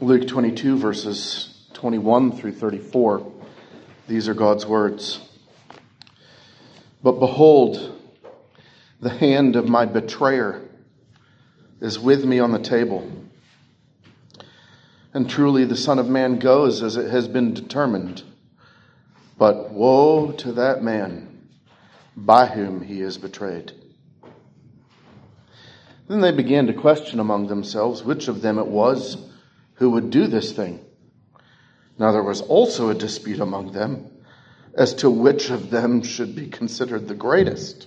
Luke 22, verses 21 through 34. These are God's words. But behold, the hand of my betrayer is with me on the table. And truly the Son of Man goes as it has been determined. But woe to that man by whom he is betrayed. Then they began to question among themselves which of them it was who would do this thing. Now there was also a dispute among them as to which of them should be considered the greatest.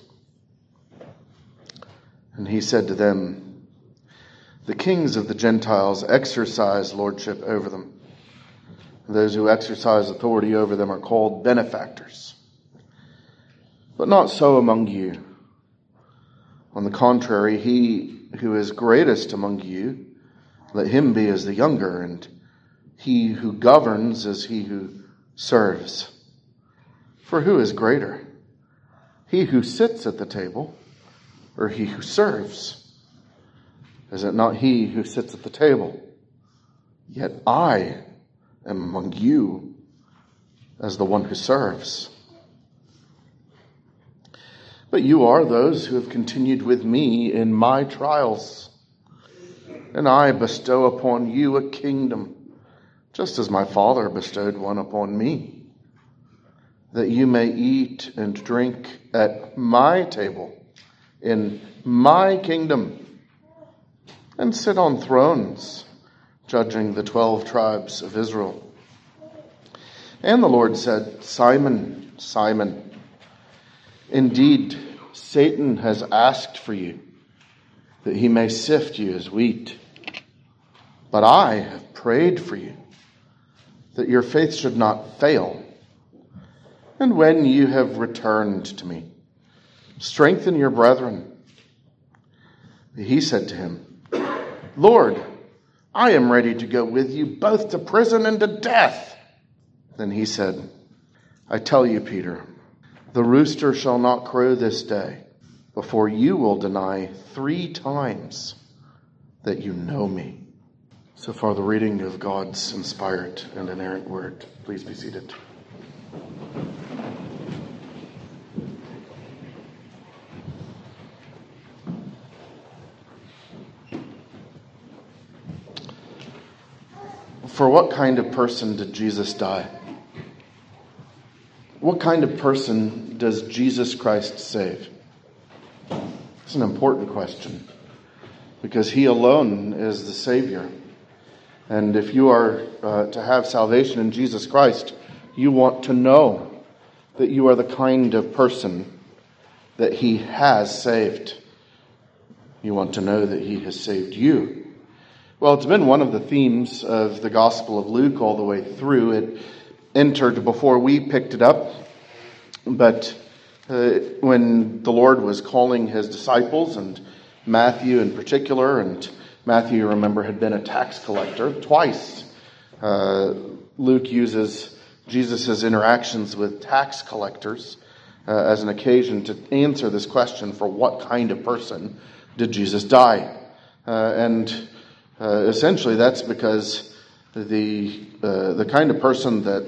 And he said to them, the kings of the Gentiles exercise lordship over them. Those who exercise authority over them are called benefactors. But not so among you. On the contrary, he who is greatest among you, let him be as the younger, and he who governs as he who serves. For who is greater, he who sits at the table, or he who serves? Is it not he who sits at the table? Yet I am among you as the one who serves. But you are those who have continued with me in my trials, and I bestow upon you a kingdom, just as my Father bestowed one upon me, that you may eat and drink at my table in my kingdom, and sit on thrones, judging the 12 tribes of Israel. And the Lord said, Simon, Simon, indeed, Satan has asked for you, that he may sift you as wheat. But I have prayed for you, that your faith should not fail. And when you have returned to me, strengthen your brethren. He said to him, Lord, I am ready to go with you both to prison and to death. Then he said, I tell you, Peter, the rooster shall not crow this day before you will deny 3 times that you know me. So far, the reading of God's inspired and inerrant word. Please be seated. For what kind of person did Jesus die? What kind of person does Jesus Christ save? It's an important question, because he alone is the Savior. And if you are to have salvation in Jesus Christ, you want to know that you are the kind of person that he has saved. You want to know that he has saved you. Well, it's been one of the themes of the Gospel of Luke all the way through. It entered before we picked it up. But when the Lord was calling his disciples, and Matthew in particular, and Matthew, remember, had been a tax collector twice. Luke uses Jesus' interactions with tax collectors as an occasion to answer this question, for what kind of person did Jesus die? Essentially, that's because the kind of person that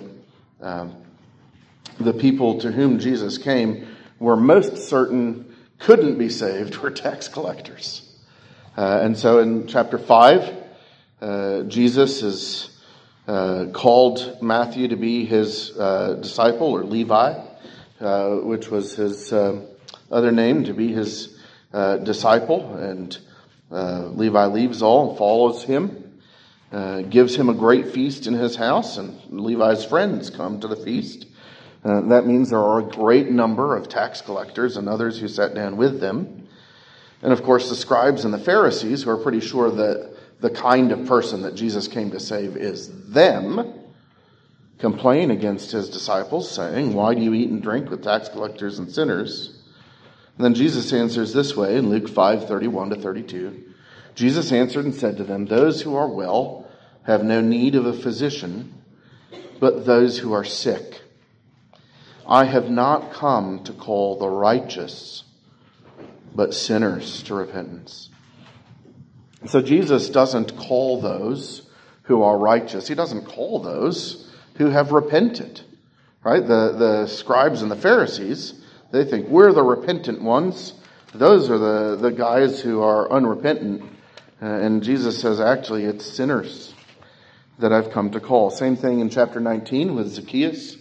the people to whom Jesus came were most certain couldn't be saved were tax collectors. And so in chapter 5, Jesus has called Matthew to be his disciple, or Levi, which was his other name, to be his disciple. And Levi leaves all and follows him, gives him a great feast in his house, and Levi's friends come to the feast. That means there are a great number of tax collectors and others who sat down with them. And of course, the scribes and the Pharisees, who are pretty sure that the kind of person that Jesus came to save is them, complain against his disciples, saying, why do you eat and drink with tax collectors and sinners? And then Jesus answers this way in Luke 5:31-32. Jesus answered and said to them, those who are well have no need of a physician, but those who are sick. I have not come to call the righteous, but sinners to repentance. So Jesus doesn't call those who are righteous. He doesn't call those who have repented. Right? The scribes and the Pharisees, they think we're the repentant ones. Those are the guys who are unrepentant. And Jesus says, actually, it's sinners that I've come to call. Same thing in chapter 19 with Zacchaeus.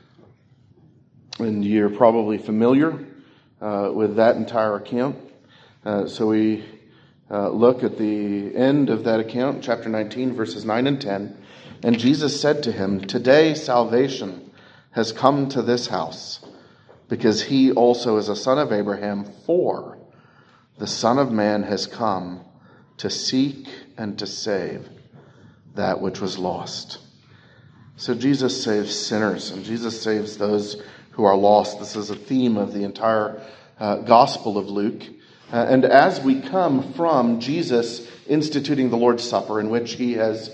And you're probably familiar with that entire account. So we look at the end of that account, chapter 19, verses 9 and 10. And Jesus said to him, "Today salvation has come to this house, because he also is a son of Abraham, for the Son of Man has come to seek and to save that which was lost." So Jesus saves sinners, and Jesus saves those who are lost. This is a theme of the entire Gospel of Luke. And as we come from Jesus instituting the Lord's Supper, in which he has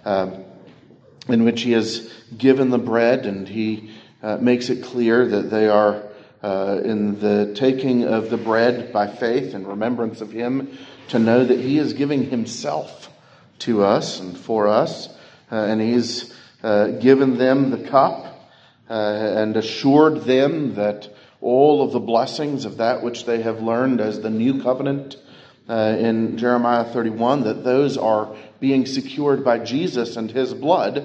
given the bread, and he makes it clear that they are in the taking of the bread by faith and remembrance of him, to know that he is giving himself to us and for us. And he's given them the cup and assured them that all of the blessings of that which they have learned as the new covenant in Jeremiah 31, that those are being secured by Jesus and his blood.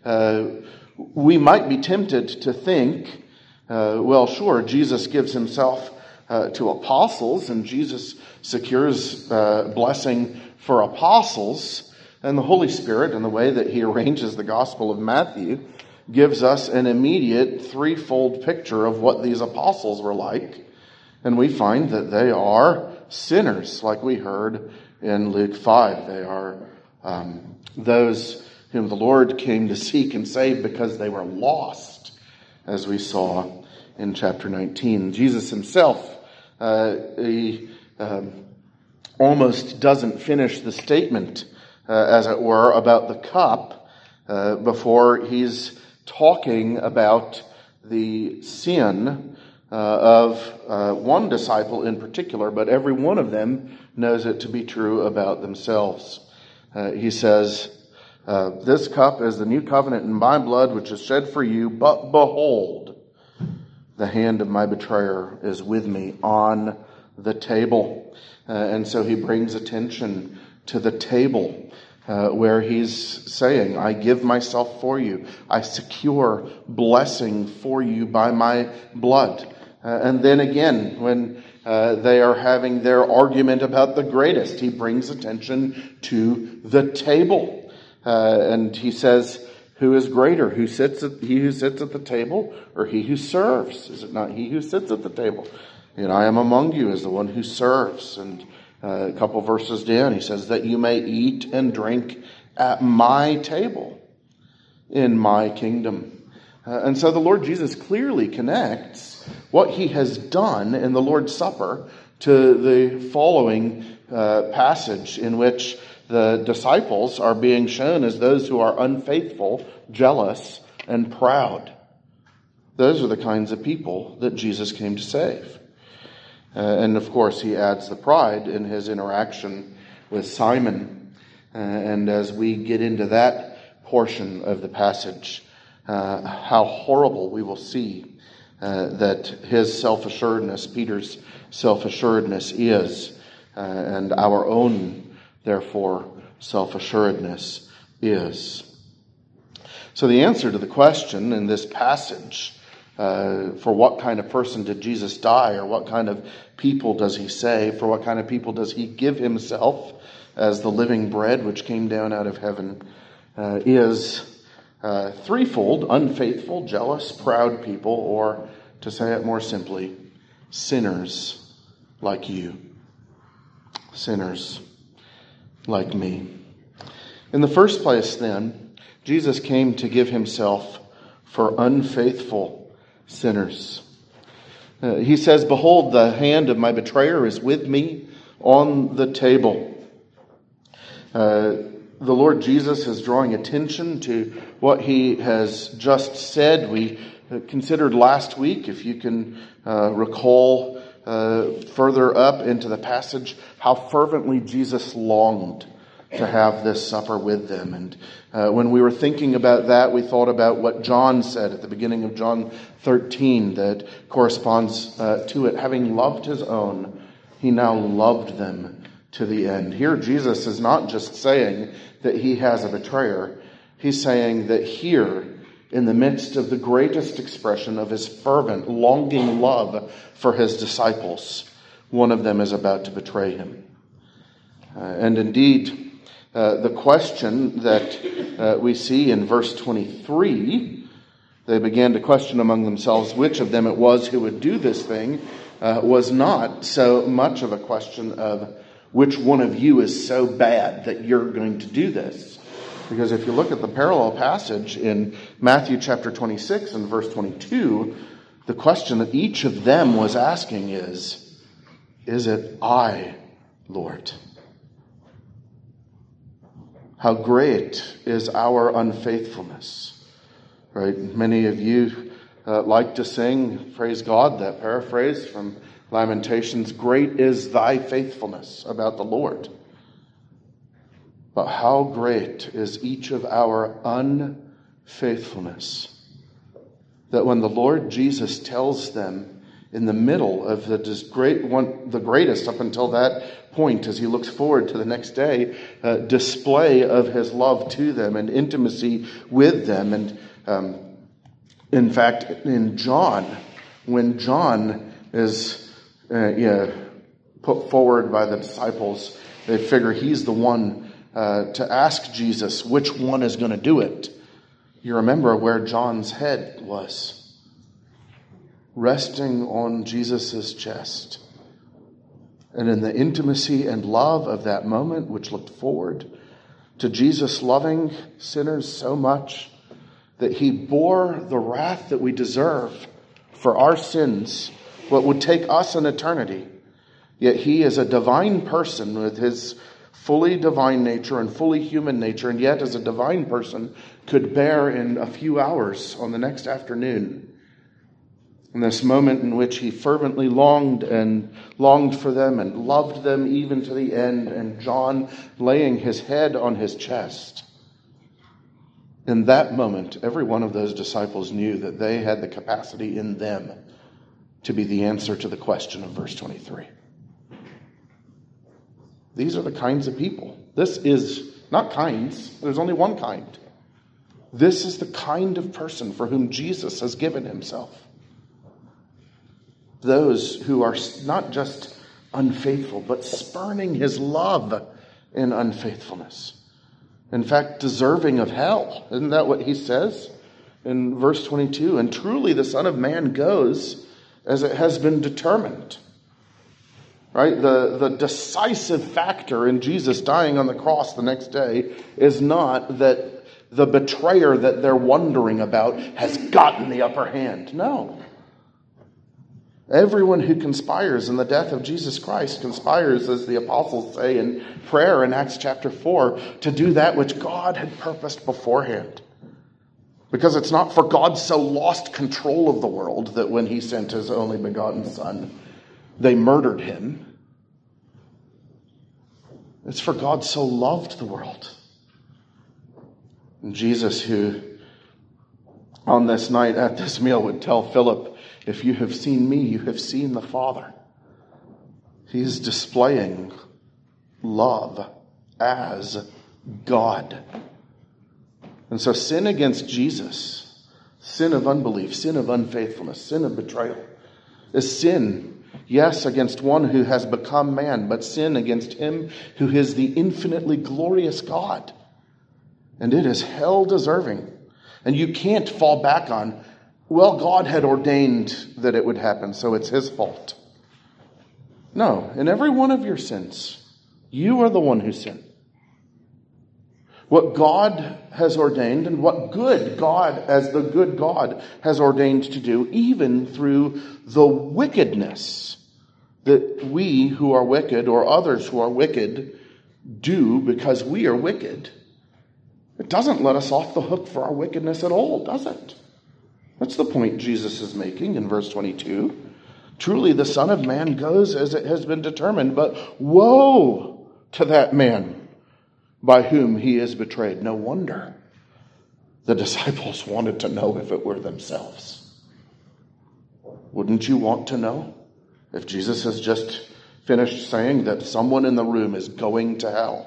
We might be tempted to think, well, sure, Jesus gives himself to apostles, and Jesus secures blessing for apostles, and the Holy Spirit, in the way that he arranges the Gospel of Matthew, gives us an immediate threefold picture of what these apostles were like. And we find that they are sinners, like we heard in Luke 5. They are those whom the Lord came to seek and save because they were lost, as we saw in chapter 19. Jesus himself, he almost doesn't finish the statement, as it were, about the cup before he's talking about the sin of one disciple in particular, but every one of them knows it to be true about themselves. He says, "This cup is the new covenant in my blood, which is shed for you, but behold, the hand of my betrayer is with me on the table." And so he brings attention to the table, where he's saying, I give myself for you. I secure blessing for you by my blood. And then again, when they are having their argument about the greatest, he brings attention to the table. And he says, who is greater? He who sits at the table, or he who serves? Is it not he who sits at the table? And I am among you as the one who serves. And a couple verses down, he says, that you may eat and drink at my table in my kingdom. And so the Lord Jesus clearly connects what he has done in the Lord's Supper to the following passage, in which the disciples are being shown as those who are unfaithful, jealous, and proud. Those are the kinds of people that Jesus came to save. And of course, he adds the pride in his interaction with Simon. And as we get into that portion of the passage, how horrible we will see that his self-assuredness, Peter's self-assuredness is, and our own, therefore, self-assuredness is. So the answer to the question in this passage, for what kind of person did Jesus die, or what kind of people does he save, for what kind of people does he give himself as the living bread which came down out of heaven, is threefold: unfaithful, jealous, proud people, or, to say it more simply, sinners like you. Sinners like me. In the first place, then, Jesus came to give himself for unfaithful sinners. He says, behold, the hand of my betrayer is with me on the table. The Lord Jesus is drawing attention to what he has just said. We considered last week, if you can recall further up into the passage, how fervently Jesus longed to have this supper with them. And when we were thinking about that, we thought about what John said at the beginning of John 13 that corresponds to it. Having loved his own, he now loved them to the end. Here, Jesus is not just saying that he has a betrayer. He's saying that here, in the midst of the greatest expression of his fervent, longing love for his disciples, one of them is about to betray him. And indeed, the question that we see in verse 23, they began to question among themselves which of them it was who would do this thing, was not so much of a question of which one of you is so bad that you're going to do this. Because if you look at the parallel passage in Matthew chapter 26 and verse 22, the question that each of them was asking is it I, Lord? How great is our unfaithfulness, right? Many of you like to sing, praise God, that paraphrase from Lamentations, great is thy faithfulness, about the Lord. But how great is each of our unfaithfulness, that when the Lord Jesus tells them in the middle of the greatest up until that point, as he looks forward to the next day, display of his love to them and intimacy with them. And in fact, in John, when John is put forward by the disciples, they figure he's the one to ask Jesus which one is going to do it. You remember where John's head was, resting on Jesus' chest. And in the intimacy and love of that moment, which looked forward to Jesus loving sinners so much that he bore the wrath that we deserve for our sins, what would take us an eternity. Yet he is a divine person with his fully divine nature and fully human nature, and yet as a divine person could bear in a few hours on the next afternoon. In this moment in which he fervently longed for them and loved them even to the end, and John laying his head on his chest. In that moment, every one of those disciples knew that they had the capacity in them to be the answer to the question of verse 23. These are the kinds of people. This is not kinds. There's only one kind. This is the kind of person for whom Jesus has given himself. Those who are not just unfaithful, but spurning his love in unfaithfulness. In fact, deserving of hell. Isn't that what he says in verse 22? And truly the Son of Man goes as it has been determined. Right? The decisive factor in Jesus dying on the cross the next day is not that the betrayer that they're wondering about has gotten the upper hand. No. Everyone who conspires in the death of Jesus Christ conspires, as the apostles say in prayer in Acts chapter 4, to do that which God had purposed beforehand. Because it's not for God so lost control of the world that when he sent his only begotten Son, they murdered him. It's for God so loved the world. And Jesus, who on this night at this meal would tell Philip, if you have seen me, you have seen the Father. He's displaying love as God. And so sin against Jesus, sin of unbelief, sin of unfaithfulness, sin of betrayal, is sin, yes, against one who has become man, but sin against him who is the infinitely glorious God. And it is hell deserving. And you can't fall back on, well, God had ordained that it would happen, so it's his fault. No, in every one of your sins, you are the one who sinned. What God has ordained and what good God, as the good God, has ordained to do, even through the wickedness that we who are wicked or others who are wicked do because we are wicked. It doesn't let us off the hook for our wickedness at all, does it? That's the point Jesus is making in verse 22. Truly the Son of Man goes as it has been determined, but woe to that man by whom he is betrayed. No wonder the disciples wanted to know if it were themselves. Wouldn't you want to know if Jesus has just finished saying that someone in the room is going to hell?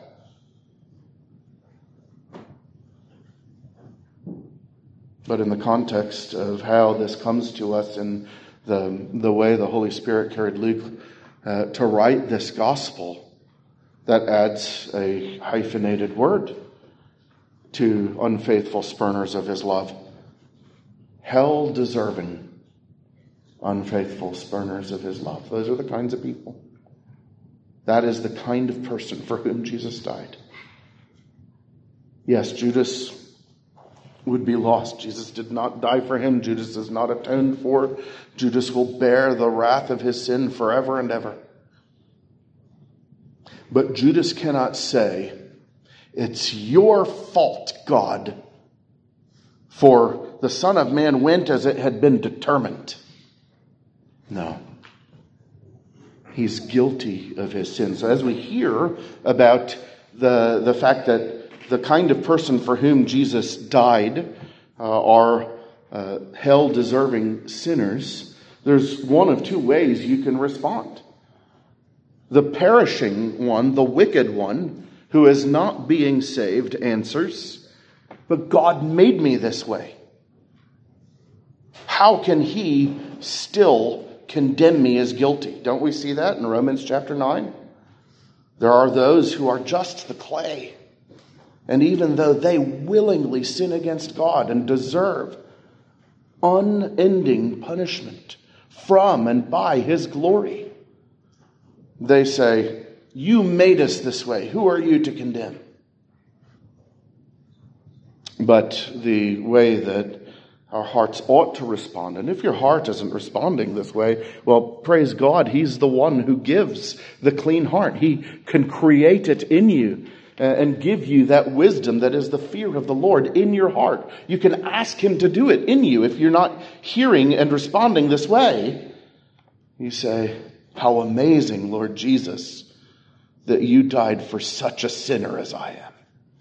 But in the context of how this comes to us in the way the Holy Spirit carried Luke to write this gospel, that adds a hyphenated word to unfaithful spurners of his love. Hell-deserving unfaithful spurners of his love. Those are the kinds of people. That is the kind of person for whom Jesus died. Yes, Judas would be lost. Jesus did not die for him. Judas is not atoned for. Judas will bear the wrath of his sin forever and ever. But Judas cannot say, "It's your fault, God, for the Son of Man went as it had been determined." No. He's guilty of his sin. So as we hear about the fact that the kind of person for whom Jesus died are hell-deserving sinners, there's one of two ways you can respond. The perishing one, the wicked one, who is not being saved, answers, "But God made me this way. How can he still condemn me as guilty?" Don't we see that in Romans chapter 9? There are those who are just the clay. And even though they willingly sin against God and deserve unending punishment from and by his glory, they say, "You made us this way. Who are you to condemn?" But the way that our hearts ought to respond, and if your heart isn't responding this way, well, praise God, he's the one who gives the clean heart. He can create it in you and give you that wisdom that is the fear of the Lord in your heart. You can ask him to do it in you. If you're not hearing and responding this way, you say, "How amazing, Lord Jesus, that you died for such a sinner as I am."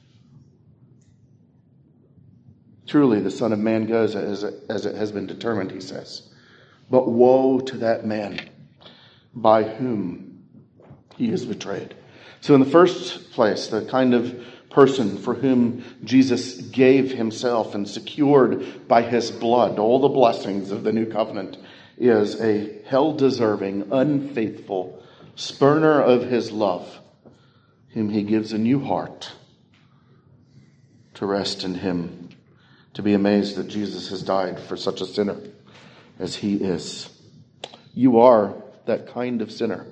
Truly, the Son of Man goes as it has been determined, he says. But woe to that man by whom he is betrayed. So in the first place, the kind of person for whom Jesus gave himself and secured by his blood all the blessings of the new covenant is a hell-deserving, unfaithful spurner of his love, whom he gives a new heart to rest in him, to be amazed that Jesus has died for such a sinner as he is. You are that kind of sinner.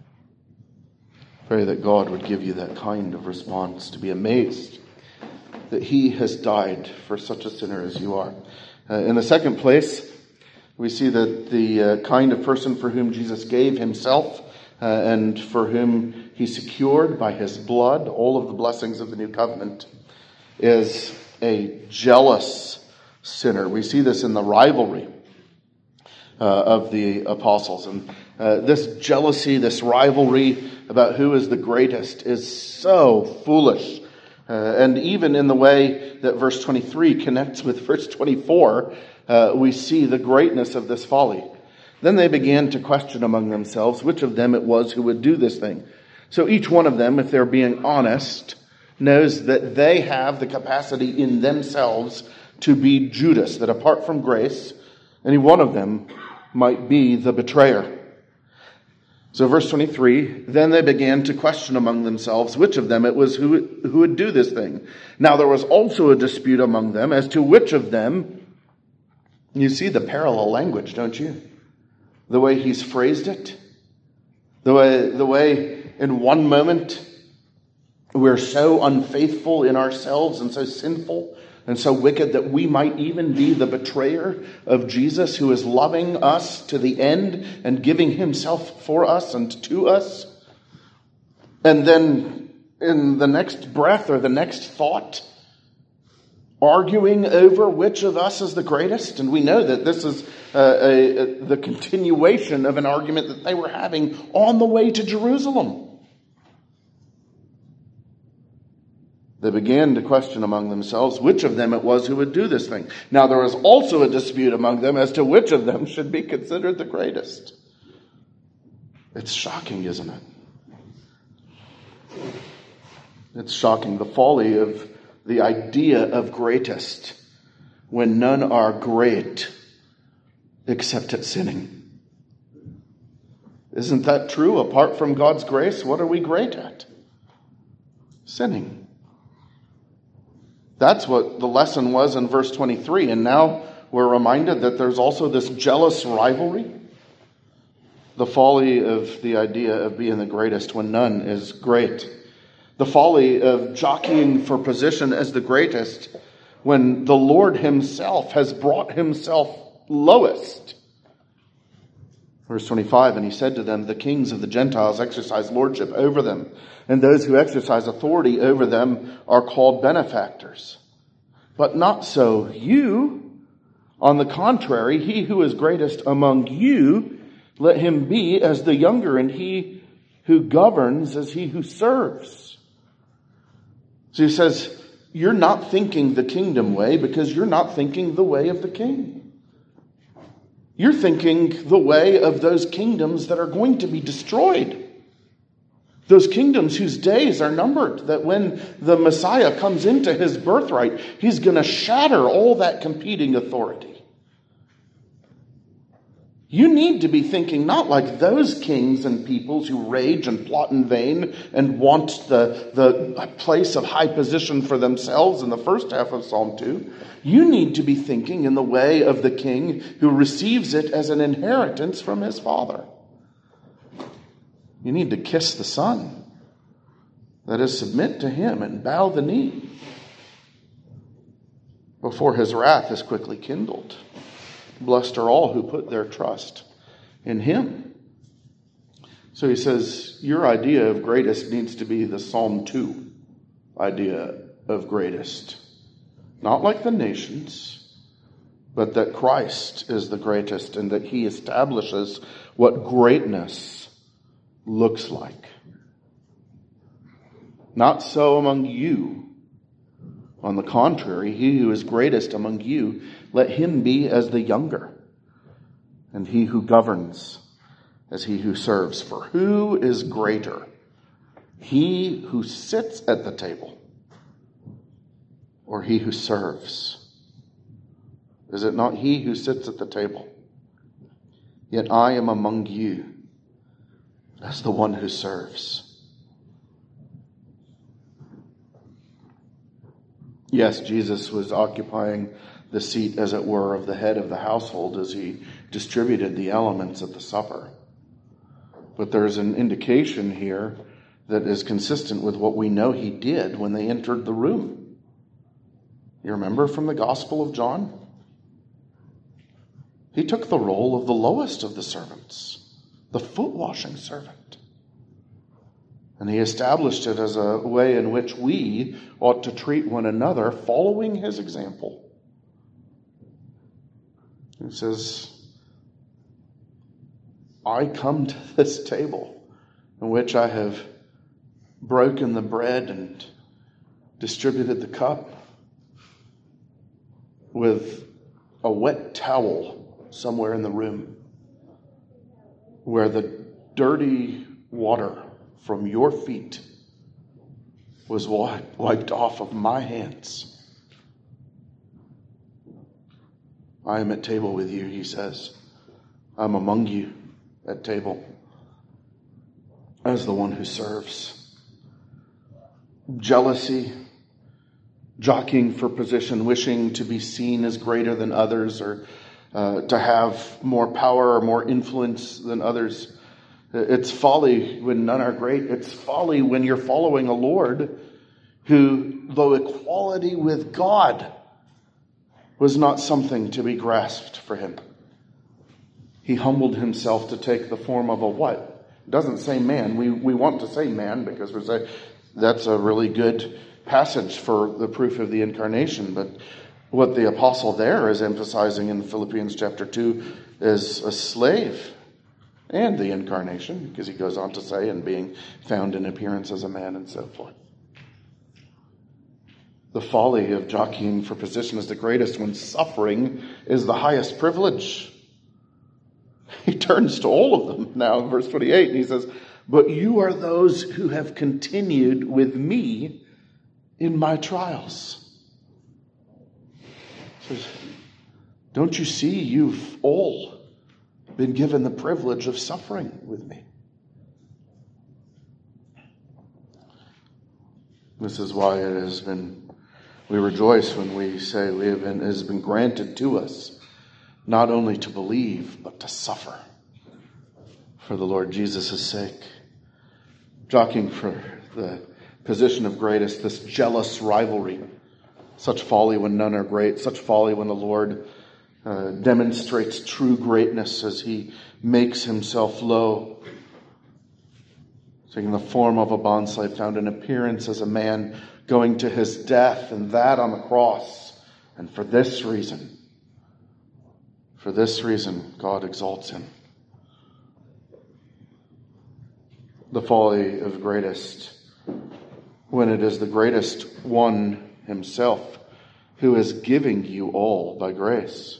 Pray that God would give you that kind of response, to be amazed that he has died for such a sinner as you are. In the second place, we see that the kind of person for whom Jesus gave himself and for whom he secured by his blood all of the blessings of the new covenant is a jealous sinner. We see this in the rivalry of the apostles. And this jealousy, this rivalry about who is the greatest is so foolish. And even in the way that verse 23 connects with verse 24, we see the greatness of this folly. Then they began to question among themselves which of them it was who would do this thing. So each one of them, if they're being honest, knows that they have the capacity in themselves to be Judas, that apart from grace, any one of them might be the betrayer. So verse 23, then they began to question among themselves which of them it was who would do this thing. Now there was also a dispute among them as to which of them. You see the parallel language, don't you? The way he's phrased it. The way in one moment we're so unfaithful in ourselves and so sinful and so wicked that we might even be the betrayer of Jesus, who is loving us to the end and giving himself for us and to us. And then in the next breath or the next thought, arguing over which of us is the greatest. And we know that this is the continuation of an argument that they were having on the way to Jerusalem. They began to question among themselves which of them it was who would do this thing. Now there was also a dispute among them as to which of them should be considered the greatest. It's shocking, isn't it? It's shocking, the folly of the idea of greatest, when none are great except at sinning. Isn't that true? Apart from God's grace, what are we great at? Sinning. That's what the lesson was in verse 23. And now we're reminded that there's also this jealous rivalry. The folly of the idea of being the greatest when none is great. The folly of jockeying for position as the greatest when the Lord himself has brought himself lowest. Verse 25, and he said to them, the kings of the Gentiles exercise lordship over them, and those who exercise authority over them are called benefactors. But not so you. On the contrary, he who is greatest among you, let him be as the younger, and he who governs as he who serves. So he says, you're not thinking the kingdom way because you're not thinking the way of the king. You're thinking the way of those kingdoms that are going to be destroyed. Those kingdoms whose days are numbered, that when the Messiah comes into his birthright, he's going to shatter all that competing authority. You need to be thinking not like those kings and peoples who rage and plot in vain and want the place of high position for themselves in the first half of Psalm 2. You need to be thinking in the way of the king who receives it as an inheritance from his father. You need to kiss the Son. That is, submit to him and bow the knee before his wrath is quickly kindled. Blessed are all who put their trust in him. So he says, your idea of greatest needs to be the Psalm 2 idea of greatest. Not like the nations, but that Christ is the greatest and that he establishes what greatness looks like. Not so among you. On the contrary, he who is greatest among you, let him be as the younger, and he who governs as he who serves. For who is greater, he who sits at the table or he who serves? Is it not he who sits at the table? Yet I am among you as the one who serves. Yes, Jesus was occupying the seat, as it were, of the head of the household as he distributed the elements at the supper. But there's an indication here that is consistent with what we know he did when they entered the room. You remember from the Gospel of John? He took the role of the lowest of the servants, the foot-washing servant. And he established it as a way in which we ought to treat one another, following his example. He says, I come to this table in which I have broken the bread and distributed the cup with a wet towel somewhere in the room where the dirty water from your feet was wiped off of my hands. I am at table with you, he says. I'm among you at table as the one who serves. Jealousy, jockeying for position, wishing to be seen as greater than others or to have more power or more influence than others. It's folly when none are great. It's folly when you're following a Lord who, though equality with God was not something to be grasped for him, he humbled himself to take the form of a what? It doesn't say man. We want to say man because we say that's a really good passage for the proof of the incarnation. But what the apostle there is emphasizing in Philippians chapter 2 is a slave and the incarnation, because he goes on to say, and being found in appearance as a man and so forth. The folly of jockeying for position is the greatest when suffering is the highest privilege. He turns to all of them now in verse 28 and he says, but you are those who have continued with me in my trials. He says, don't you see you've all been given the privilege of suffering with me? This is why we rejoice when we say it has been granted to us not only to believe, but to suffer for the Lord Jesus' sake. Jockeying for the position of greatest, this jealous rivalry. Such folly when none are great, such folly when the Lord demonstrates true greatness as he makes himself low. Taking the form of a bondslave, found in appearance as a man, going to his death, and that on the cross. And for this reason, God exalts him. The folly of greatest, when it is the greatest one himself who is giving you all by grace.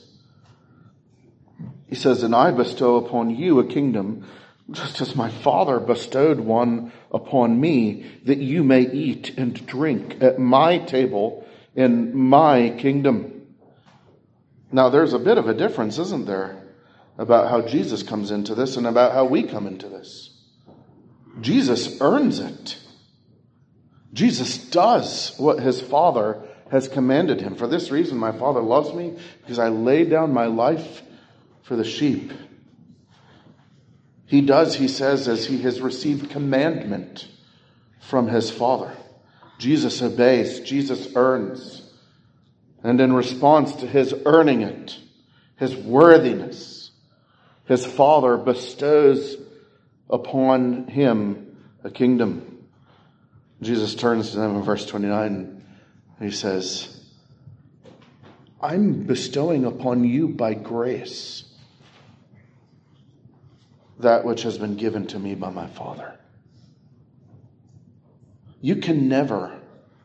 He says, and I bestow upon you a kingdom, just as my Father bestowed one upon me, that you may eat and drink at my table in my kingdom. Now there's a bit of a difference, isn't there, about how Jesus comes into this and about how we come into this. Jesus earns it. Jesus does what his Father has commanded him. For this reason, my Father loves me, because I lay down my life for the sheep. He does, he says, as he has received commandment from his Father. Jesus obeys, Jesus earns. And in response to his earning it, his worthiness, his Father bestows upon him a kingdom. Jesus turns to them in verse 29 and he says, I'm bestowing upon you by grace that which has been given to me by my Father. You can never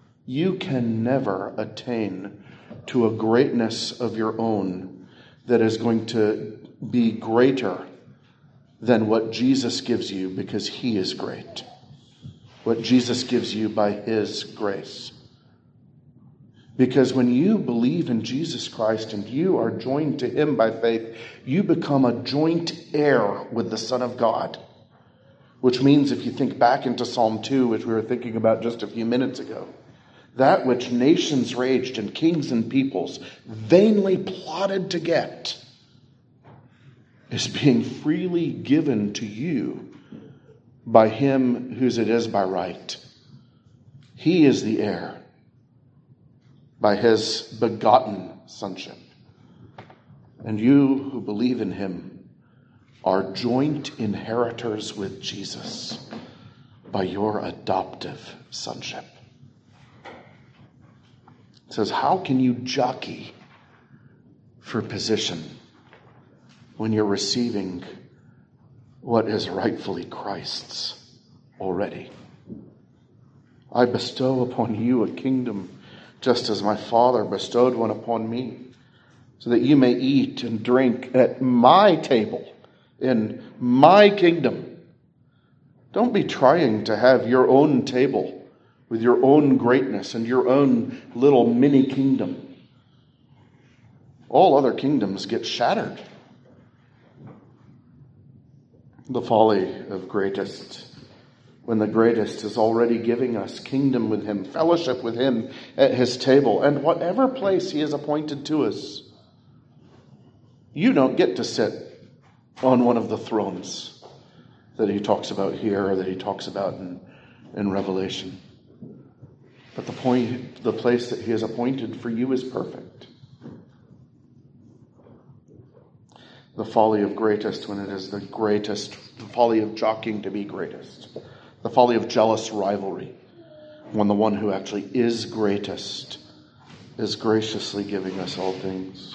attain to a greatness of your own that is going to be greater than what Jesus gives you, because he is great. What Jesus gives you by his grace. Because when you believe in Jesus Christ and you are joined to him by faith, you become a joint heir with the Son of God. Which means, if you think back into Psalm 2, which we were thinking about just a few minutes ago, that which nations raged and kings and peoples vainly plotted to get is being freely given to you by him whose it is by right. He is the heir by his begotten sonship. And you who believe in him are joint inheritors with Jesus by your adoptive sonship. It says, how can you jockey for position when you're receiving what is rightfully Christ's already? I bestow upon you a kingdom, just as my Father bestowed one upon me, so that you may eat and drink at my table in my kingdom. Don't be trying to have your own table with your own greatness and your own little mini kingdom. All other kingdoms get shattered. The folly of greatest, when the greatest is already giving us kingdom with him, fellowship with him at his table, and whatever place he has appointed to us. You don't get to sit on one of the thrones that he talks about here, or that he talks about in Revelation. But the place that he has appointed for you is perfect. The folly of greatest, when it is the greatest, the folly of jockeying to be greatest. The folly of jealous rivalry, when the one who actually is greatest is graciously giving us all things.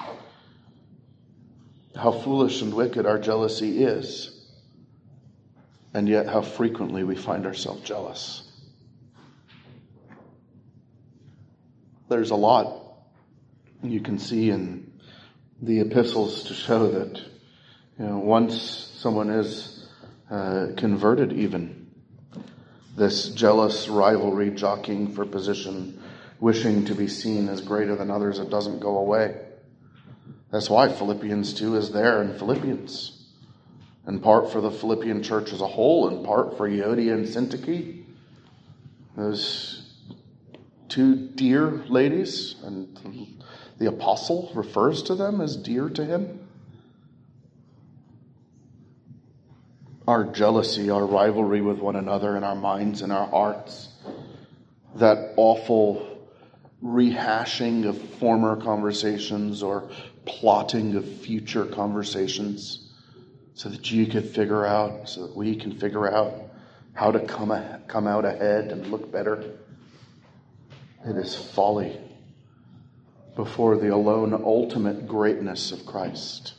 How foolish and wicked our jealousy is, and yet how frequently we find ourselves jealous. There's a lot you can see in the epistles to show that, once someone is converted even, this jealous rivalry, jockeying for position, wishing to be seen as greater than others, it doesn't go away. That's why Philippians 2 is there in Philippians. In part for the Philippian church as a whole, in part for Euodia and Syntyche. Those two dear ladies, and the apostle refers to them as dear to him. Our jealousy, our rivalry with one another in our minds and our hearts, that awful rehashing of former conversations or plotting of future conversations so that you could figure out, so that we can figure out how to come out ahead and look better. It is folly before the alone ultimate greatness of Christ.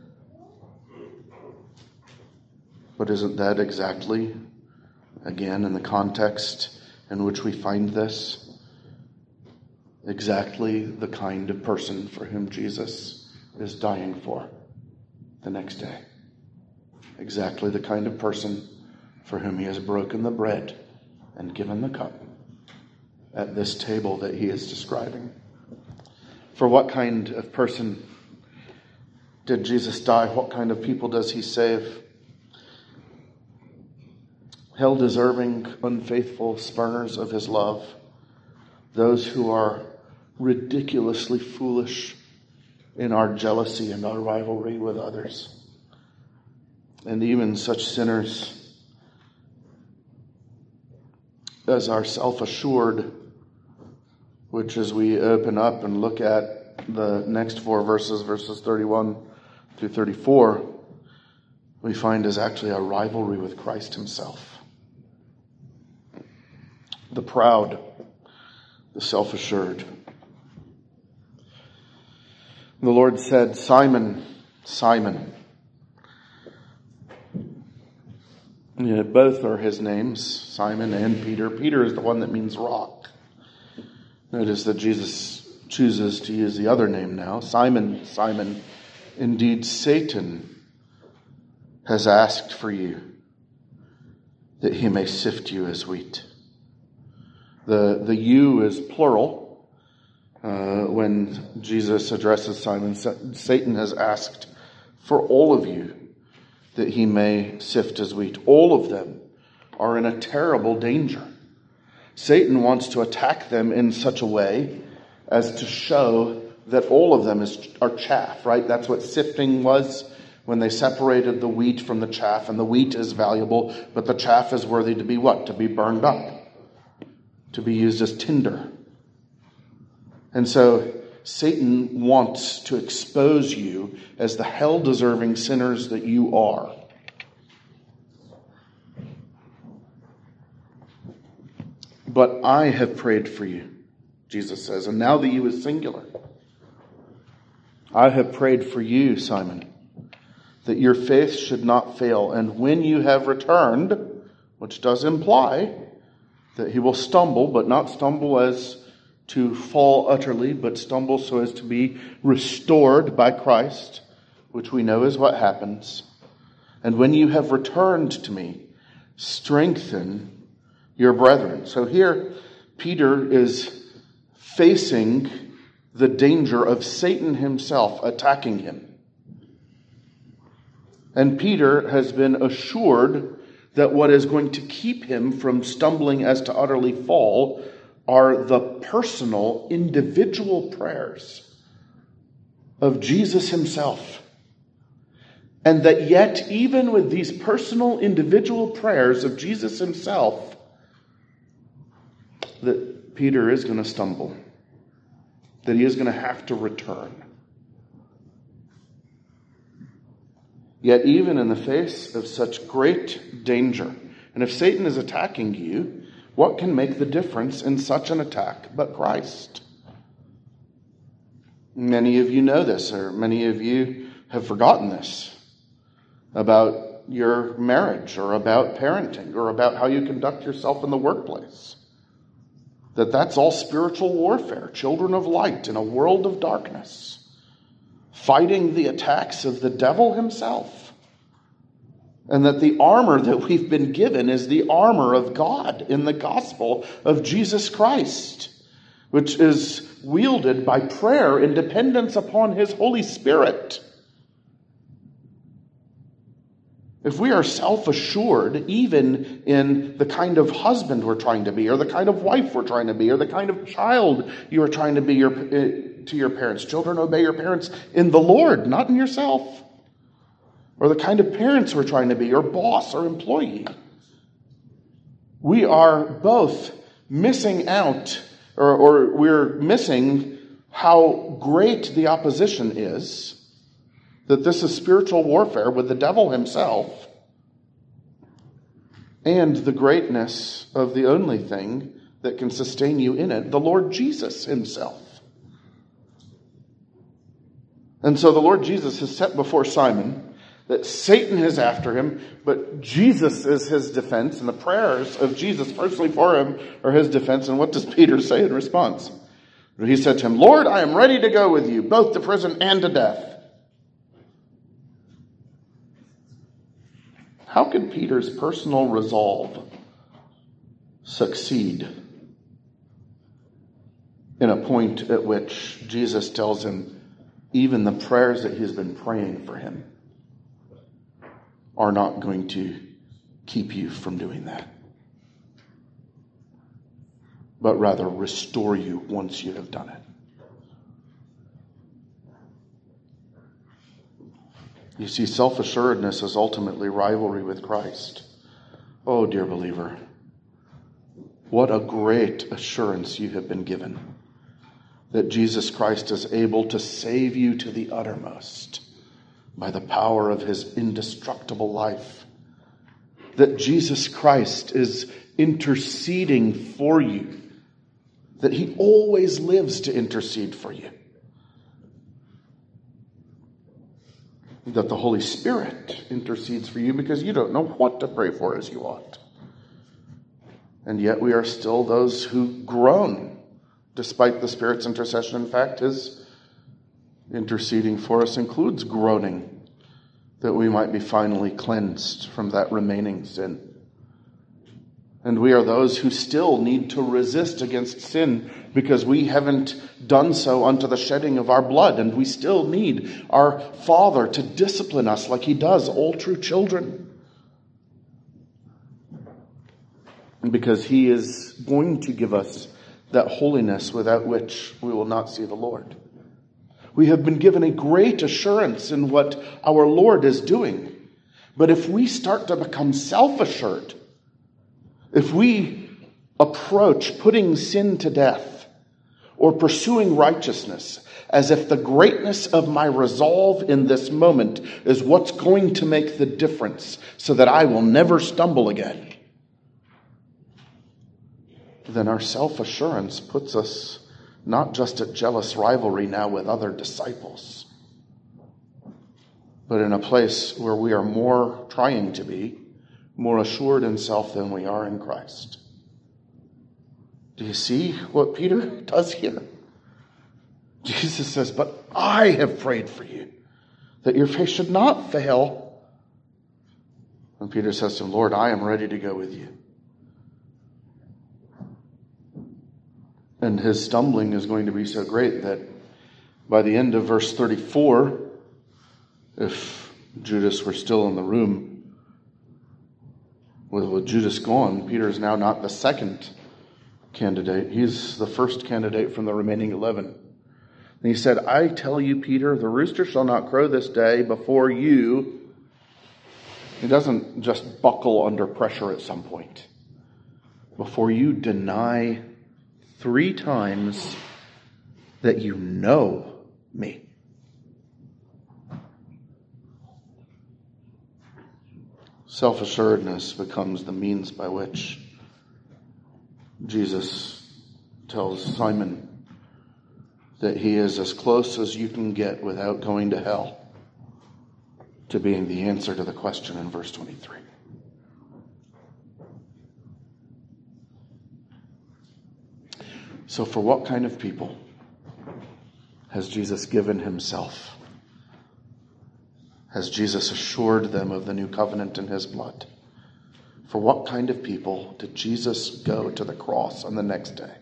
But isn't that exactly, again, in the context in which we find this, exactly the kind of person for whom Jesus is dying for the next day? Exactly the kind of person for whom he has broken the bread and given the cup at this table that he is describing. For what kind of person did Jesus die? What kind of people does he save? Hell-deserving, unfaithful spurners of his love. Those who are ridiculously foolish in our jealousy and our rivalry with others. And even such sinners as are self-assured, which as we open up and look at the next four verses, verses 31 through 34, we find is actually a rivalry with Christ himself. The proud, the self-assured. The Lord said, "Simon, Simon." Both are his names, Simon and Peter. Peter is the one that means rock. Notice that Jesus chooses to use the other name now. "Simon, Simon, indeed Satan has asked for you, that he may sift you as wheat." The you is plural. When Jesus addresses Simon, Satan has asked for all of you that he may sift as wheat. All of them are in a terrible danger. Satan wants to attack them in such a way as to show that all of them are chaff, right? That's what sifting was when they separated the wheat from the chaff. And the wheat is valuable, but the chaff is worthy to be what? To be burned up, to be used as tinder. And so Satan wants to expose you as the hell-deserving sinners that you are. But I have prayed for you, Jesus says, and now the you is singular. I have prayed for you, Simon, that your faith should not fail. And when you have returned, which does imply that he will stumble, but not stumble as to fall utterly, but stumble so as to be restored by Christ, which we know is what happens. And when you have returned to me, strengthen your brethren. So here, Peter is facing the danger of Satan himself attacking him. And Peter has been assured that what is going to keep him from stumbling as to utterly fall are the personal, individual prayers of Jesus himself. And that yet, even with these personal, individual prayers of Jesus himself, that Peter is going to stumble, that he is going to have to return. Yet even in the face of such great danger, and if Satan is attacking you, what can make the difference in such an attack but Christ? Many of you know this, or many of you have forgotten this about your marriage, or about parenting, or about how you conduct yourself in the workplace. That's all spiritual warfare, children of light in a world of darkness, fighting the attacks of the devil himself. And that the armor that we've been given is the armor of God in the gospel of Jesus Christ, which is wielded by prayer and dependence upon his Holy Spirit. If we are self-assured, even in the kind of husband we're trying to be, or the kind of wife we're trying to be, or the kind of child you are trying to be to your parents. Children, obey your parents in the Lord, not in yourself. Or the kind of parents we're trying to be, or boss or employee. We are both missing out, or we're missing how great the opposition is. That this is spiritual warfare with the devil himself, and the greatness of the only thing that can sustain you in it, the Lord Jesus himself. And so the Lord Jesus has set before Simon that Satan is after him, but Jesus is his defense, and the prayers of Jesus personally for him are his defense. And what does Peter say in response? He said to him, "Lord, I am ready to go with you, both to prison and to death." How could Peter's personal resolve succeed in a point at which Jesus tells him even the prayers that he's been praying for him are not going to keep you from doing that, but rather restore you once you have done it? You see, self-assuredness is ultimately rivalry with Christ. Oh, dear believer, what a great assurance you have been given that Jesus Christ is able to save you to the uttermost by the power of his indestructible life. That Jesus Christ is interceding for you, that he always lives to intercede for you. That the Holy Spirit intercedes for you because you don't know what to pray for as you ought. And yet we are still those who groan despite the Spirit's intercession. In fact, his interceding for us includes groaning that we might be finally cleansed from that remaining sin. And we are those who still need to resist against sin because we haven't done so unto the shedding of our blood. And we still need our Father to discipline us like he does all true children. And because he is going to give us that holiness without which we will not see the Lord. We have been given a great assurance in what our Lord is doing. But if we start to become self-assured, if we approach putting sin to death or pursuing righteousness as if the greatness of my resolve in this moment is what's going to make the difference so that I will never stumble again, then our self-assurance puts us not just at jealous rivalry now with other disciples, but in a place where we are more trying to be more assured in self than we are in Christ. Do you see what Peter does here? Jesus says, "But I have prayed for you, that your faith should not fail." And Peter says to him, "Lord, I am ready to go with you." And his stumbling is going to be so great that by the end of verse 34, if Judas were still in the room, with Judas gone, Peter is now not the second candidate. He's the first candidate from the remaining 11. And he said, "I tell you, Peter, the rooster shall not crow this day before you." He doesn't just buckle under pressure at some point. "Before you deny 3 times that you know me." Self-assuredness becomes the means by which Jesus tells Simon that he is as close as you can get without going to hell to being the answer to the question in verse 23. So for what kind of people has Jesus given himself? Has Jesus assured them of the new covenant in his blood? For what kind of people did Jesus go to the cross on the next day?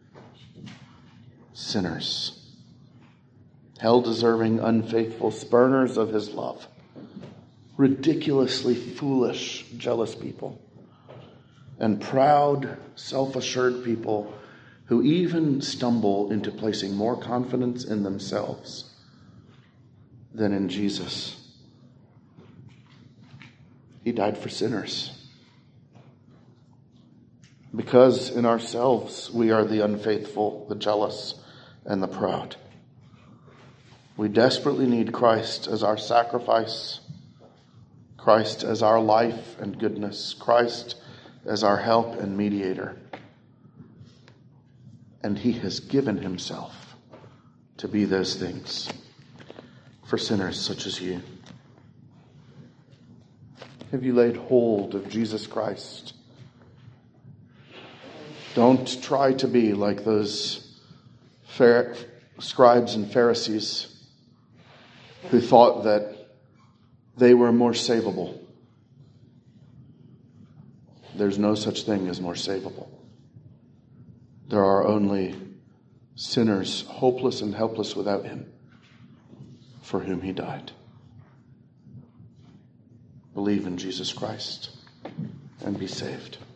Sinners, hell-deserving, unfaithful, spurners of his love, ridiculously foolish, jealous people, and proud, self-assured people who even stumble into placing more confidence in themselves than in Jesus. He died for sinners. Because in ourselves we are the unfaithful, the jealous, and the proud. We desperately need Christ as our sacrifice, Christ as our life and goodness, Christ as our help and mediator. And he has given himself to be those things for sinners such as you. Have you laid hold of Jesus Christ? Don't try to be like those scribes and Pharisees who thought that they were more savable. There's no such thing as more savable. There are only sinners, hopeless and helpless without him, for whom he died. Believe in Jesus Christ and be saved.